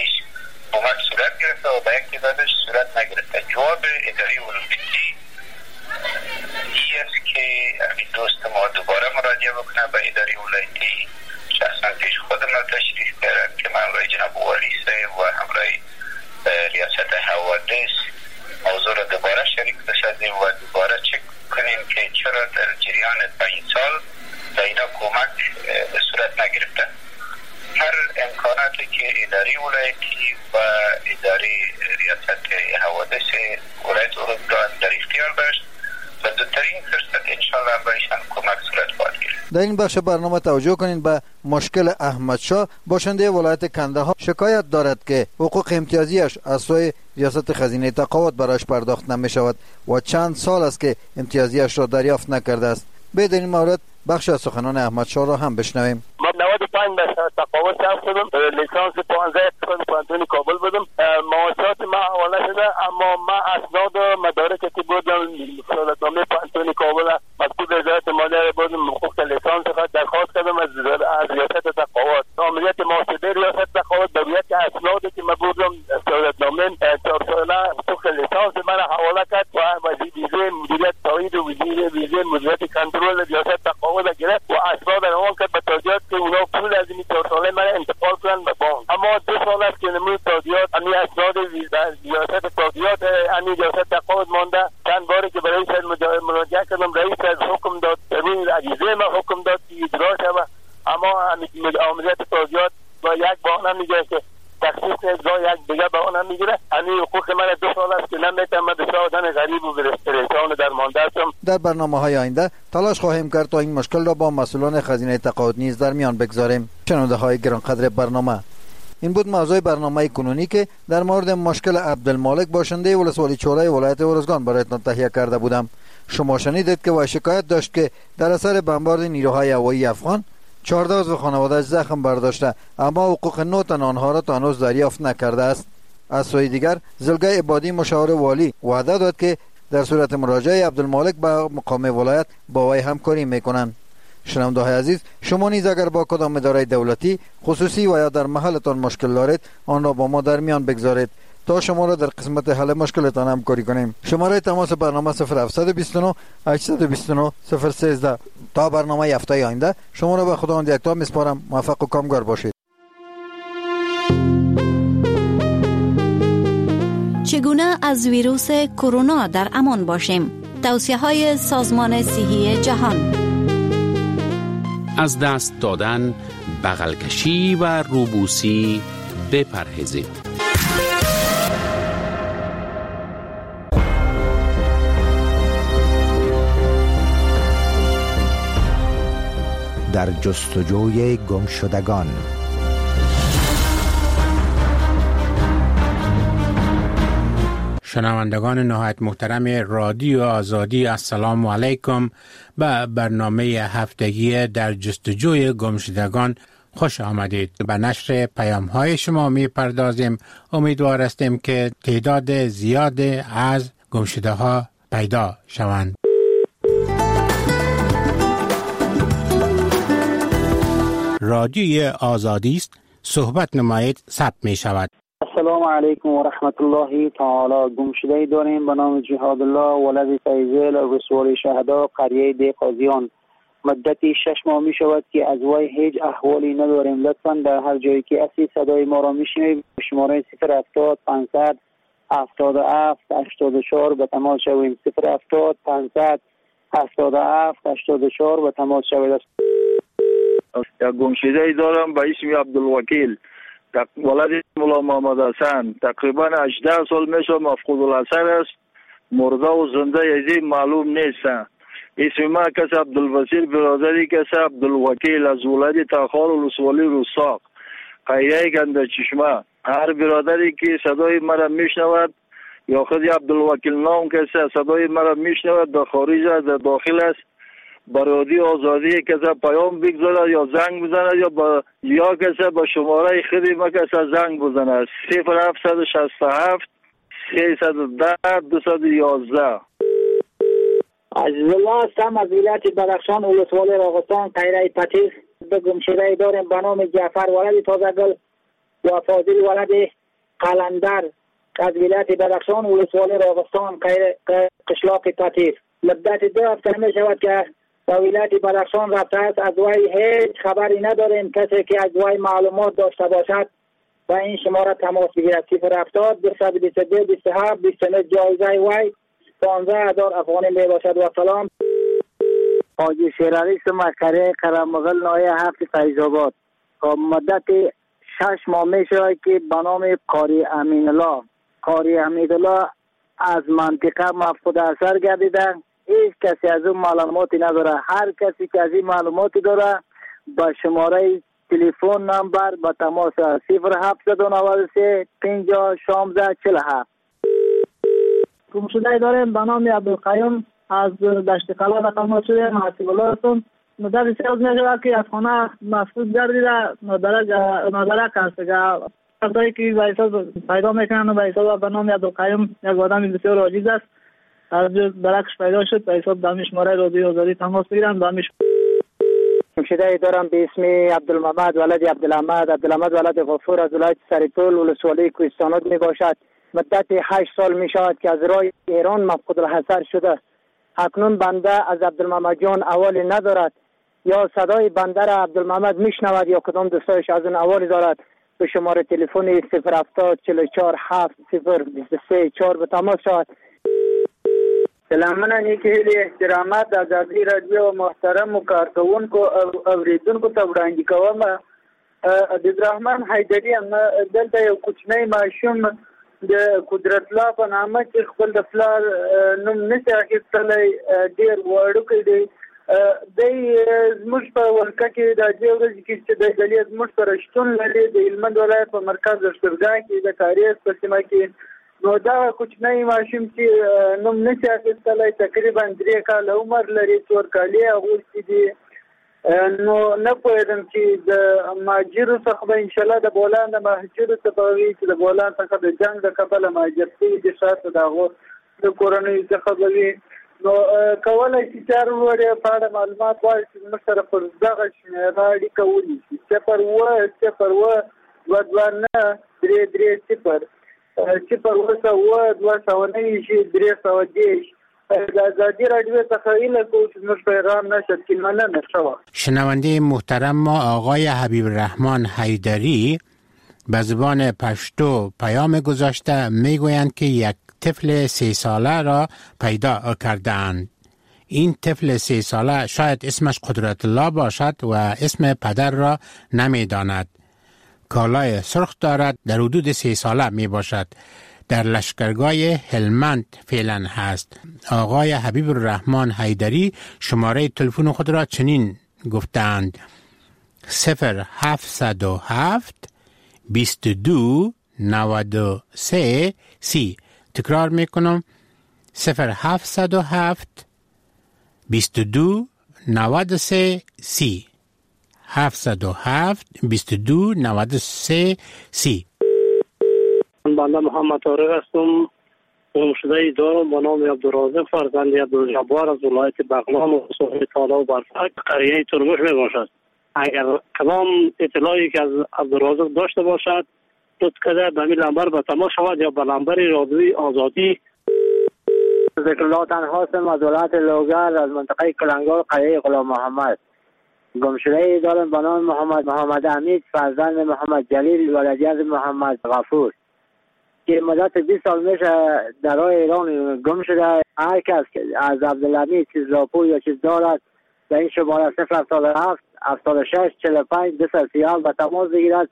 تعدادش کمک صورت گرفته و به یک تعدادش صورت نگرفته. جواب اداره المپیکی این است که همین دوست ما دوباره مراجعه بکنه به اداره ولایتی. شخصا پیش خودم تشریف کردم که من جناب والی صاحب و همراه ریاست حوادث موضوع را دوباره شریک بسازیم و دوباره چک کنیم که چرا در جریان 5 سال به اینا کمک به صورت نگرفته. هر امکاناتی که اداره ولایتی و اداره ریاست حوادث ولایت اروزگان در اختیار داشت و زودترین فرصت انشاءالله برایشان کمک صورت خواهد گرفت. در این بخش برنامه توجه کنین به مشکل احمد شاه. باشنده ولایت کندهار شکایت دارد که حقوق امتیازیش از سوی ریاست خزینه تقاعد برایش پرداخت نمی شود و چند سال است که امتیازیش را دریافت نکرده است. به این مورد بخش از سخنان احمد شاه را هم بشنویم. من 95 تقاعد شدم، لیسانس 15 پانتون کابل بودم. معاشات ما حواله شده، اما ما اسناد و مدارکی که بودم سالتنامه پانتون کابل مکتوب وزارت مالیه بودم، حقوق لیسانس خود درخواست کردم از ریاست تقاعد. عملیات محاسبه ریاست تقاعد به رویت اسنادی که ما بودم سالتنامه 4 ساله حقوق لیسانس من حواله کرد و وزیر مدیریت تایید و وزیر مدیریت کنترل ریاست تقاعد گرفت و اسناد روان کرد به تاجیات که اونا پول از این 4 ساله من انتقال کنن به بانک. اما 2 سال است که نمود تاجیات همین اسناد ریاست تاجیات همین ریاست تقاعد مانده. چند باری که برای مراجعه کردم، رئیس حکم داد، همین عجیزه ما حکم داد که اجرا شود، اما عملیات تاجیات با یک بهانه میگه که تخصیص اجرا یک دیگه بهانه میگیره. همین حقوق من 2 سال است که نمیتونم بسیار آدم غریب و پریشان درمانده هستم. در برنامه‌های آینده تلاش خواهیم کرد تا این مشکل را با مسئولان خزینه تقاعد نیز در میان بگذاریم. شنونده‌های گرانقدر برنامه، این بود موضوع برنامه کنونی که در مورد مشکل عبدالمالک باشنده ولسوالی چوره ولایت ارزگان برایتان تهیه کرده بودم. شما شنیدید که او شکایت داشت که در اثر بمبارد نیروهای هوایی افغان 14 عضو خانواده‌اش زخم برداشته، اما حقوق 9 تن آنها را تا هنوز دریافت نکرده است. از سوی دیگر زلگه عبادی مشاور والی وعده داد که در صورت مراجعه عبدالمالک به مقام ولایت با وی همکاری میکنند. شنونده‌های عزیز، شما نیز اگر با کدام اداره دولتی خصوصی و یا در محلتان مشکل دارید، آن را با ما در میان بگذارید تا شما را در قسمت حل مشکلتان همکاری کنیم. شماره تماس برنامه 0729 829 013. تا برنامه هفته آینده شما را به خداوند یکتا میسپارم. موفق و کامگار باشید. چگونه از ویروس کرونا در امان باشیم؟ توصیه‌های سازمان صحی جهان: از دست دادن، بغل کشی و روبوسی بپرهیزید. در جستجوی گمشدگان. شنوندگان نهایت محترم رادیو آزادی، السلام علیکم. به برنامه هفتگی در جستجوی گمشدگان خوش آمدید. به نشر پیام های شما می پردازیم. امیدوار هستیم که تعداد زیاد از گمشده ها پیدا شوند. رادیوی آزادی است، صحبت نمایید، ثبت می شود. السلام علیکم و رحمت الله تعالی. گمشده داریم به نام جهاد الله ولد فیضل رسول شهدا قریه دی قاضیان. مدتی 6 ماه می شود که از وی هیچ احوالی نداریم. لطفا در هر جایی که اسی صدای ما را می شنوید شماره 070 500 77 84 به تماس شویم. 070 500 77 84 به تماس شوید. یک گمشده دارم به اسم عبدالوکیل ولد مولا محمد حسن. تقریبا 18 سال میشه مفقود الاثر است. مرده و زنده یزی معلوم نیست. اسم ما کس عبدالبصیر برادری کس عبدالوکیل از ولد تاخال ولسوالی روساق قریه گنده چشمه. هر برادری که صدای مرا میشنود یا خود عبدالوکیل نام کسی صدای مرا میشنود در خارج در داخل است برادی آزادی کسی پیام بگذارد یا زنگ بزند یا کسی با شماره خودی ما کسی زنگ بزند 0767 310 211. عزیز الله هستم از ولایت بدخشان ولسوالی راغستان قریه پتیس. به گمشده داریم به نام جعفر ولد تازهگل و فاضل ولد قلندر از ولایت بدخشان ولسوالی راغستان قشلاق تطیف. مدت 2 هفته می شود که به ولایت بدخشان رفته است. از وی هیچ خبری نداریم. کسی که از وی معلومات داشته باشد و این شماره تماس بگیرد. 070 222 27 29. جایزه وی 15,000 افغانی می باشد. و سلام. حاجی شیرعلی مکری قرمغل نایه 7 فیض آباد. مدت 6 ماه می شود که به نام قاری امین الله از منطقه مفقود اثر گردیده. هیچ کسی از اون معلوماتی نداره. هر کسی که از این معلوماتی داره با شماره تلفن نمبر با تماس 0793 50 16 47. گمشده داریم به نام عبدالقیوم از دشت قلعه تماس شده. محسوب الله هستم. مدت 3 روز میشود که از خانه مفقود گردیده. مدرک است که وقتی که ویسا پیدا میکنن و ویسا به نام عبدالقیوم یک آدم بسیار عاجز است. از درکش پیدا شد به حساب دامی شماره رادیو آزادی تماس بگیرن. دامیش گمشده دارم به اسم عبدالمحمد ولد عبدالحمد ولد غفور از ولایت سریپول ولسوالی کوهستانات می باشد. مدت 8 سال می شود که از راه ایران مفقود الحضر شده. اکنون بنده از عبدالمحمد جان اوالی ندارد. یا صدای بنده را عبدالمحمد میشنود یا کدام دوستایش از اون اوالی دارد. به شماره تلفن 070 44 7 023 4 به تماس شود. سلامونه نیکی هیلی احترامات آزادی رادیو محترم و کارکوونکو اوریدونکو ته وړاندې کوم. عبدالرحمن حیدري دلته یو کوچنی ماشوم د قدرت الله په نامه چې خپل د پلار نوم نشي اخیستلی، ډېر وړوکی دی. دی زموږ په ولکه کې د دې ورځې کې چې د ډلې زموږ سره شتون لري د هلمند ولایت په مرکز لښکرګاه کې د کاریز په سیمه کې. نو دا کوچنی ماشوم چې نوم نشي اخیستلی تقریبا 3 کاله عمر لري، 4 کالې اغوستي دي. نو نه پوهېدم چې د مهاجرو څخه به انشاءالله د بولان د مهاجرو څخه وي چې د بولان څخه د جنګ د کبله مهاجر شوي دي، شاته د هغو د کورنیو څخه به وي. نو کولی شي چې هر وړې په اړه معلومات غواړي چې زموږ سره پر دغه شمېره اړیکه ونیسي. 0 2 2 3 3 0 0 2 2 د آزادی رادیو څخه ایله کوم چې موږ پیغام نشد که مننه شوه. شنونده محترم ما آقای حبیب الرحمن حیدری به زبان پشتو پیام گذاشته، میگویند که یک طفل 3 ساله را پیدا کردند. این طفل 3 ساله شاید اسمش قدرت الله باشد و اسم پدر را نمیداند. کالای سرخ دارد، در حدود 3 ساله می باشد. در لشکرگاه هلمند فعلا هست. آقای حبیب الرحمن حیدری شماره تلفن خود را چنین گفتند: 0707 22 93 30. تکرار میکنم: 0707 22 93 30. 707 22 93 30. بنده محمد طارق هستم. گمشده دارم به نام عبدالرازق فرزند عبدالجبار از ولایت بغلان و صحبه تالا و برفک قریه ترمش می باشد. اگر کدام اطلاعی که از عبدالرازق داشته باشد لطف کرده به این نمبر به تماس شود یا به نمبر رادیوی آزادی. ذکر الله تنهاستم از ولایت لوگر از منطقه کلنگار قریه غلام محمد. گمشده دارم به نام محمد حمید فرزند محمد جلیل ولدیت محمد غفور که مدت 20 سال میشه در راه ایران گم شده. هر کس از عبدالحمید چیز راپور یا چیز دارد به این شماره 077 76 45 237 به تماس بگیرد.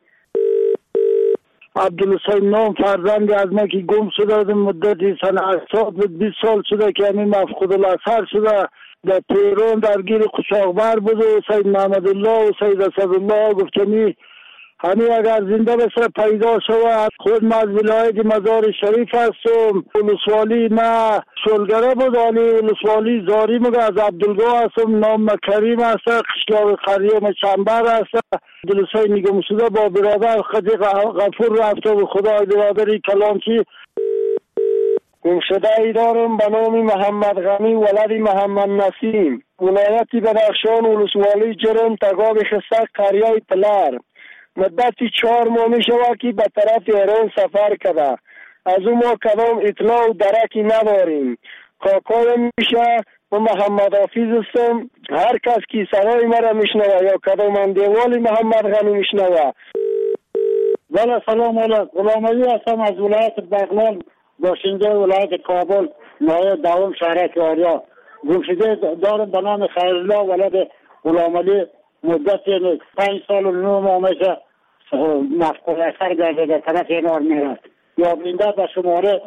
عبدالحسین نام فرزندی از ما که گم شده مدتی سن 80 20 سال شده که همین مفقود الاثر شده. در تهران درگیر قشاقبر بود و سید محمد الله و سید اسدالله گفتنی همین اگر زنده بسر پیدا شود. خود ما از ولایت مزار شریف هستم. ولسوالی ما شلگره بود، ولی ولسوالی زاری مگه از عبدالگاه هستم. نام کریم هست، قشلاق قریه چنبر هست. عبدالحسین نگم شده با برادر خدی غفور رفته و خدای برادری کلانچی. گمشده ای دارم به نام محمد غمی ولد محمد نسیم ولایت بدخشان ولسوالی جرم تگاب خستک قریه پلر. مدتی 4 ماه می شود که به طرف ایران سفر کرده. از او ما کدام اطلاع و درکی نداریم. کاکایم میشه و محمد حافظ هستم. هر کس که صدای مرا میشنوه یا کدام اندیوال محمد غنی میشنوه. بله سلام علیکم. غلام علی هستم از ولایت بغلان، باشنده ولایت کابل، نایب دوم شهرک آریا. گمشده دارم به نام خیرالله ولد غلام علی. مدت 5 سال و 9 ماه میشه مفقود اثر گردیده طرف این آرمیرد. یا بینده به شماره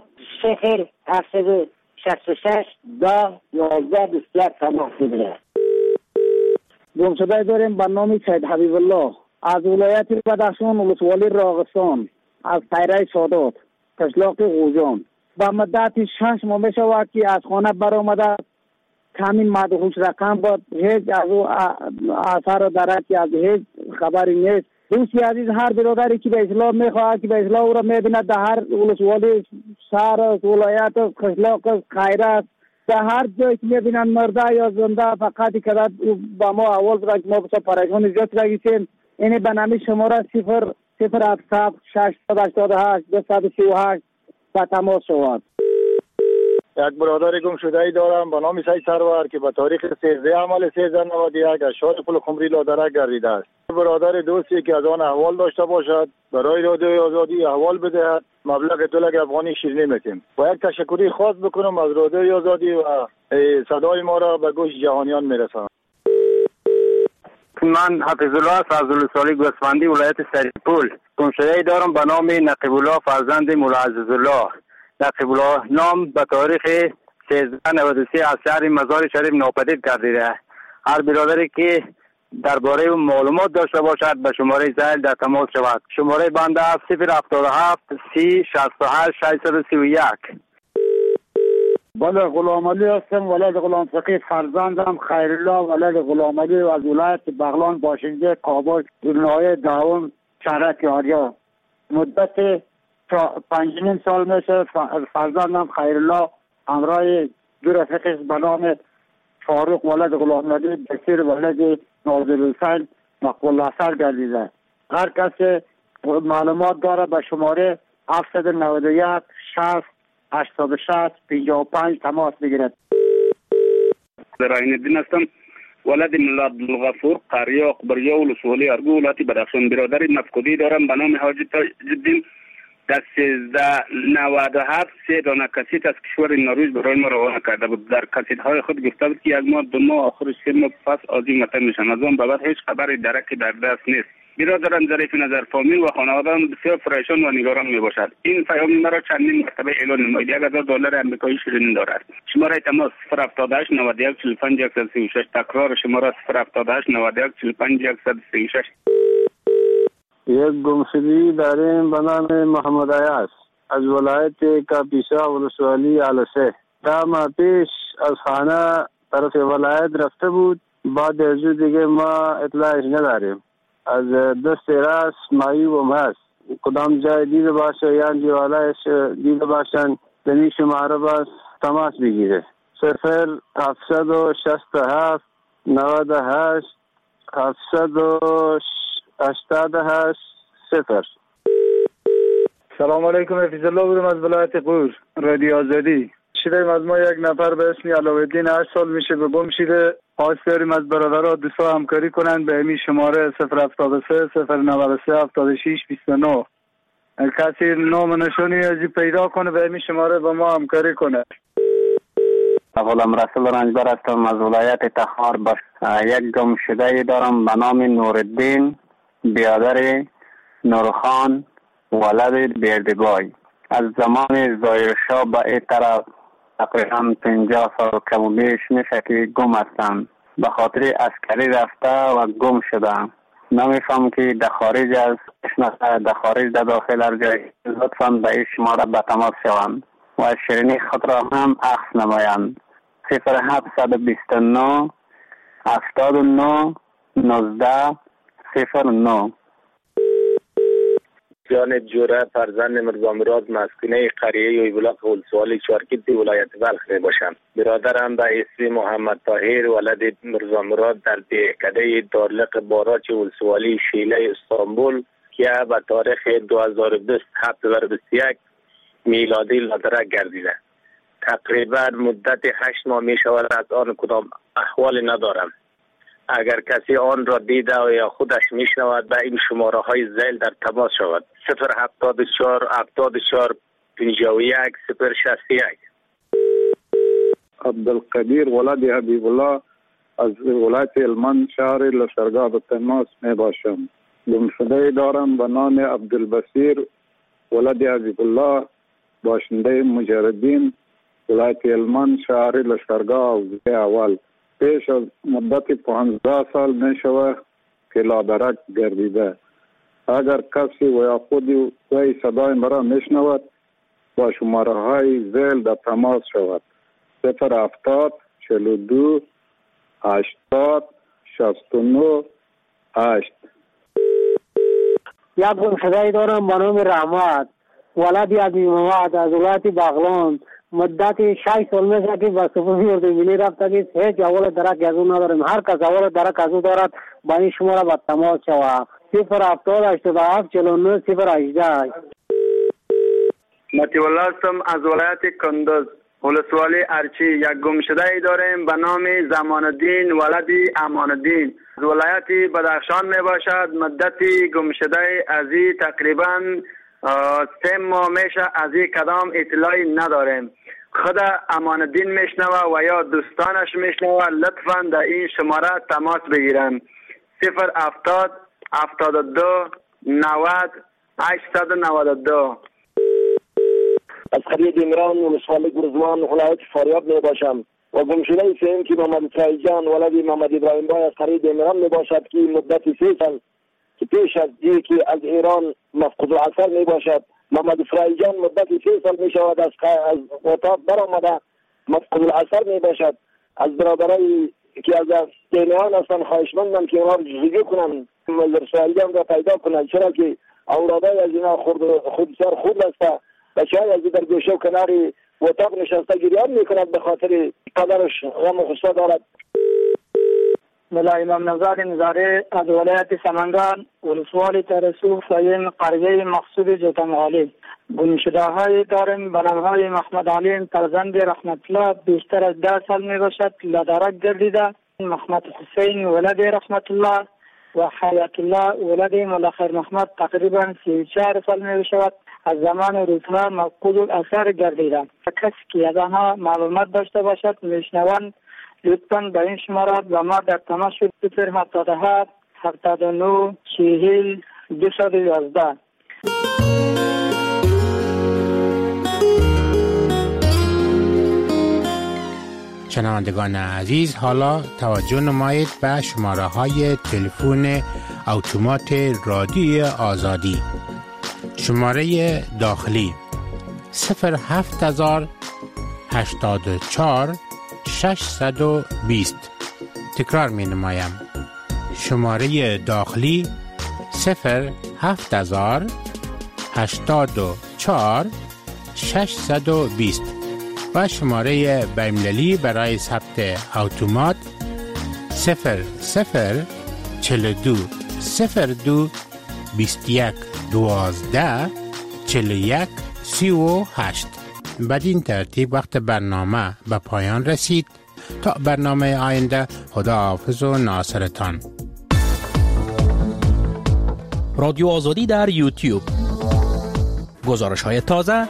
0766 10 11 21 تماس بگیره. گمشده داریم به نام سید حبیب الله از ولایت بدخشان، ولسوالی راغستان، از پیره سادات، قشلاق غوجان. به مدت 6 ماه می شود که از خانه برآمده. کمی مدهوش رقم بود. هیچ از او اثر و درکی از هیچ خبری نیست. دوستی عزیز، هر برادری که به اسلام میخواهد که به اسلام او را میبیند در هر ولسوالی شهر است، ولایت است، قشلاق است، خیره است، در هر جایی که میبینند مرده یا زنده فقط که با ما اول بده که ما بسا پریشان زیاد رگیسیم. اینه به نامی شماره 007 688 238 به تماس شود. یک برادر گم شده ای دارم به نام سید سرور که به تاریخ 13 عمل 1391 از شهر پل خمری لادرک گردیده است. برادر دوستی که از آن احوال داشته باشد برای رادیوی آزادی احوال بدهد. مبلغ 2 لک افغانی شیرینی میتیم. و یک تشکری خاص بکنم از رادیوی آزادی و صدای ما را به گوش جهانیان میرسانم. من حفظ الله از ولسوالی گوسفندی ولایت سریپول. گمشده ای دارم به نام نقیب الله فرزند مولا عزیزالله. نقیب الله نام به تاریخ 1393 از شهر مزار شریف ناپدید گردیده. هر برادری که درباره معلومات داشته باشد به شماره زائل در تماس شود. شماره بنده 077 30 68 631. بله غلام علی هستم، ولد غلام فقیه فرزندم خیرالله ولد غلام علی و از ولایت بغلان باشنده کابل نایب دوم شهرک آریا. مدت 5 سال میشه فرزندم خیرالله همراه 2 رفیقش به نام فاروق ولد غلام علی، بشیر ولد ناظرالحسین مقبول اثر گردیده. هر کسی معلومات داره به شماره 791 60 86 55 تماس بگیرد. زراین الدین هستم، ولد ملا عبدالغفور قریه اقبریه ولسوالی ارگو ولایت بدخشان. برادر مفقودی دارم به نام حاجی تاج‌الدین. در 1397 3 دانه کسیت از کشور نروژ برای ما روانه کرده بود. در کسیت‌های خود گفته بود که 1 ماه 2 ماه آخرش 3 ماه پس آزیم وطن میشن. از آن بعد هیچ خبری درکی در دست نیست. برادرم ظریف نظر فامیل و خانواده‌ام بسیار پریشان و نگران میباشد. این پیام مرا چندین مرتبه اعلان نماید. $1000 آمریکایی شیرینی دارد. شماره تماس 078 91 45 136. تکرار شماره 078 91 45 136. یک گمشدگی داریم به نام محمد عیاض از ولایت کاپیسا ولسوالی علسه. 10 ماه پیش از خانه طرف ولایت رفته بود. بعد از دیگه ما اطلاعش نداریم. از دست راست معیوب هست. کدام جای دیده باشه یا دیوالایش دیده باشن دنی شماره باز تماس بگیره. 0767 98 788 0. سلام علیکم. حفظ الله بودم از ولایت قور رادیو آزادی. شدیم از ما یک نفر به اسم علاءالدین 8 سال میشه به گم شده. خواست داریم از برادرها دوستا همکاری کنن به همین شماره 073 093 76 29. کسی نام نشانی ازی پیدا کنه به همین شماره با ما همکاری کنه. غلام رسول رنجبر هستم از ولایت تخار. یک گم شده دارم به نام نورالدین برادر نورخان ولد بردگای. از زمان ظاهرشاه به این طرف تقریبا 50 سال کم و بیش میشه که گم هستم. به خاطر عسکری رفته و گم شدم. نمیفهم که در خارج از در خارج در داخل هر جای لطفاً به این شماره به تماس شوند و شیرینی خود را هم عکس نمایند. 0729 79 19 09. جانب جوره فرزند مرزا مراد مسکونه قریه یویبلاق ولسوالی چارکیت ولایت بلخ می باشم. برادرم به اسم محمد طاهر ولد مرزا مراد در دهکده دارلق باراچ ولسوالی شیله استانبول که به تاریخ 2021 میلادی لادرک گردیده. تقریبا مدت 8 ماه می شود از آن کدام احوال ندارم. اگر کسی آن را دیده و یا خودش می شود به این شماره های ذیل در تماس شود. 074 74 51 061. عبدالقدیر ولد حبیب الله از ولایت هلمند شهر لشکرگاه به تماس می باشم. گمشده دارم به نام عبدالبصیر ولد حبیب الله، باشنده مجردین، ولایت هلمند شهر لشکرگاه اول. پیش از مدت 15 سال می شود که لادرک گردیده. اگر کسی و یا خودی وی صدای مرا می شنود با شماره های ذیل در تماس شود. 070 42 80 69 8. یک گمشده دارم به نام رحمت ولد عبی محمد از ولایت بغلان. مدت 6 سال میشه که با سپوزی اردو ملی رفته که هیچ اول درک از اون نداریم. هر کس اول درک از اون دارد با این شماره با تماس شود. 070 87 49 018. مطیع الله هستم از ولایت کندز، ولسوالی ارچی. یک گمشده داریم به نام زمان الدین ولد امان الدین، از ولایت بدخشان می باشد. مدت گمشده از این تقریبا 3 ماه میشه. از این کدام اطلاعی نداریم. خود امان الدین میشنوه و یا دوستانش میشنوه، لطفا در این شماره تماس بگیرن. 070 72 90 892. از قریه دیمران ولسوالی گرزوان ولایت فاریاب می باشم و گمشده سیم که محمد فرایجان ولد محمد ابراهیم بای از قریه دیمران می باشد که مدت 3 سال که پیش از که از ایران مفقود الاثر می باشد. محمد فرایجان مدت 3 سال می شود از اتاق برآمده مفقود الاثر می باشد. از برادرای که از دیمران هستن خواهشمندم که اونا رو جزگی کنن محمد فرایجان را پیدا کنن، چرا که اولادای از اینا خودسر خود است. بچه های از در گوشه و کناری اتاق نشسته گریان میکند به خاطر قدرش غم و غصه دارد. ملا امام نزار نزاره از ولایت سمنگان، ولسوالی ترسو سایم قریه مقصود جوتمغالی. گمشده های داریم به نامهای محمد علیم فرزند رحمت الله، بیشتر از 10 سال می باشد لادرک گردیده. محمد حسین ولد رحمت الله و حیات الله ولد ملا خیر محمد تقریبا 34 سال می باشد. از زمان روزها مفقود الاثر گردیدند. کسی که از آنها معلومات داشته باشد میشنوند لطفاً به این شماره و ما در تماس شد. 077 79 40 211. شنوندگان عزیز، حالا توجه نمایید به شماره های تلفن اتومات رادیو آزادی. شماره داخلی 07000 84 620. تکرار می نمایم. شماره داخلی 07000 84 620 و شماره بین‌المللی برای ثبت اتومات 00 42 02 21 12 41 38. بدین ترتیب وقت برنامه به پایان رسید. تا برنامه آینده، خدا حافظ و ناصرتان. رادیو آزادی در یوتیوب. گزارش های تازه.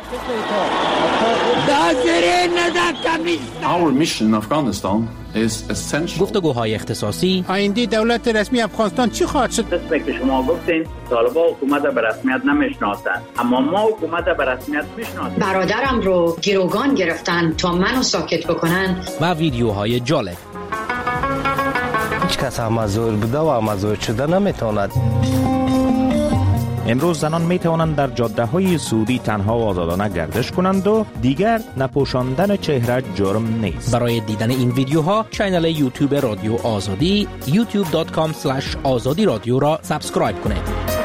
Our mission in Afghanistan is essential. گفتگوهای اختصاصی. آینده دولت رسمی افغانستان چی خواهد شد؟ قسمی که شما گفتین طالبان حکومت به رسمیت نمیشناسند، اما ما حکومت به رسمیت میشناسیم. برادرم رو گروگان گرفتن تا منو ساکت بکنن. و ویدیوهای جالب. هیچ کس مزور بوده و مزور شده نمیتواند. امروز زنان می توانند در جاده های سعودی تنها و آزادانه گردش کنند و دیگر نپوشاندن چهره جرم نیست. برای دیدن این ویدیوها کانال یوتیوب رادیو آزادی youtube.com/azadi radio را سابسکرایب کنید.